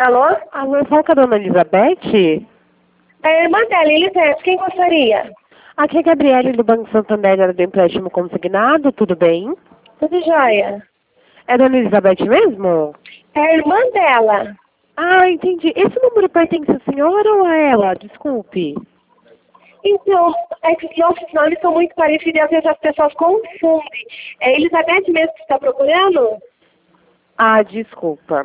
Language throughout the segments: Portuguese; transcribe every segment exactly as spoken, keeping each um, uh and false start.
Alô? Alô, fala com a dona Elizabeth? É a irmã dela, Elisete, quem gostaria? Aqui é a Gabriele do Banco Santander, era do empréstimo consignado, tudo bem? Tudo jóia. É a dona Elizabeth mesmo? É a irmã dela. Ah, entendi. Esse número pertence à senhora ou a ela? Desculpe. Então, é que os nossos nomes são muito parecidos e às vezes as pessoas confundem. É Elizabeth mesmo que está procurando? Ah, desculpa.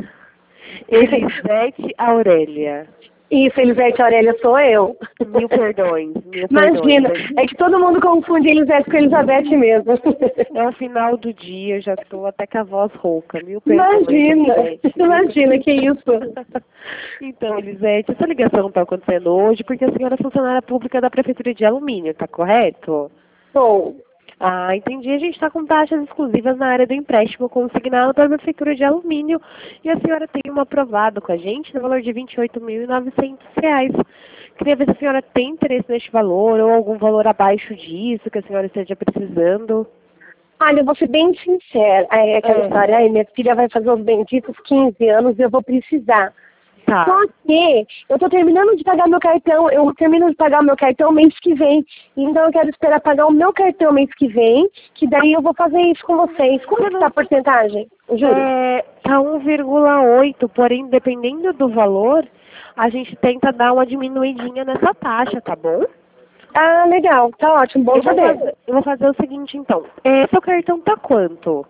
Elisete Aurélia. Isso, Elisete Aurélia, sou eu. Mil perdões, mil Imagina, perdões. é que todo mundo confunde Elisete com Elizabeth mesmo. É o final do dia, eu já estou até com a voz rouca. Mil perdões. Imagina, Elisete. imagina, que isso. Então, Elisete, essa ligação está acontecendo hoje porque a senhora é funcionária pública da Prefeitura de Alumínio, tá correto? Sou. Ah, entendi. A gente está com taxas exclusivas na área do empréstimo consignado pela Prefeitura de Alumínio e a senhora tem um aprovado com a gente no valor de vinte e oito mil e novecentos reais. Queria ver se a senhora tem interesse neste valor ou algum valor abaixo disso que a senhora esteja precisando. Olha, eu vou ser bem sincera. É aquela É. história, aí minha filha vai fazer os benditos quinze anos e eu vou precisar. Tá. Só que eu tô terminando de pagar meu cartão, eu termino de pagar o meu cartão mês que vem. Então eu quero esperar pagar o meu cartão mês que vem, que daí eu vou fazer isso com vocês. Como é que tá a porcentagem? O juro? É, tá um vírgula oito, porém, dependendo do valor, a gente tenta dar uma diminuidinha nessa taxa, tá bom? Ah, legal, tá ótimo, bom Eu vou, saber. fazer, eu vou fazer o seguinte, então. É, seu cartão tá quanto?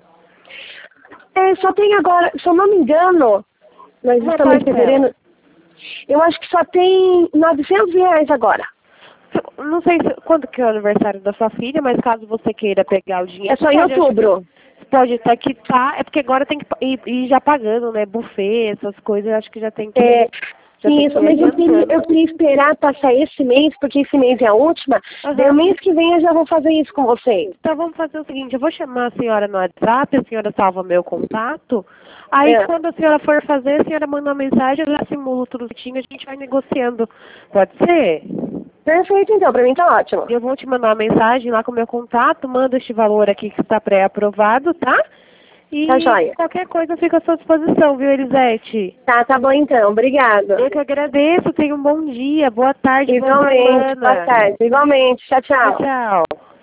É, só tem agora, se eu não me engano, nós Uma estamos em parcela. fevereiro, eu acho que só tem novecentos reais agora. Não sei se, quando que é o aniversário da sua filha, mas caso você queira pegar o dinheiro... É só em pode- outubro. Pode até quitar, é porque agora tem que ir, ir já pagando, né? Buffet, essas coisas, eu acho que já tem que... É, já tem isso, que ir mas eu queria, adiantando. eu queria esperar passar esse mês, porque esse mês é a última. Aham. Daí o mês que vem eu já vou fazer isso com vocês. Então vamos fazer o seguinte, eu vou chamar a senhora no WhatsApp, a senhora salva meu contato, aí É. quando a senhora for fazer, a senhora manda uma mensagem, eu já simulo tudo certinho, a gente vai negociando. Pode ser? Perfeito, então, pra mim tá ótimo. Eu vou te mandar uma mensagem lá com o meu contato, manda este valor aqui que está pré-aprovado, tá? E Tá joia. qualquer coisa fica à sua disposição, viu, Elisete? Tá, tá bom então, obrigada. Eu que agradeço, tenha um bom dia, boa tarde, boa Igualmente, semana. boa tarde. Igualmente, tchau, tchau. Tchau, tchau.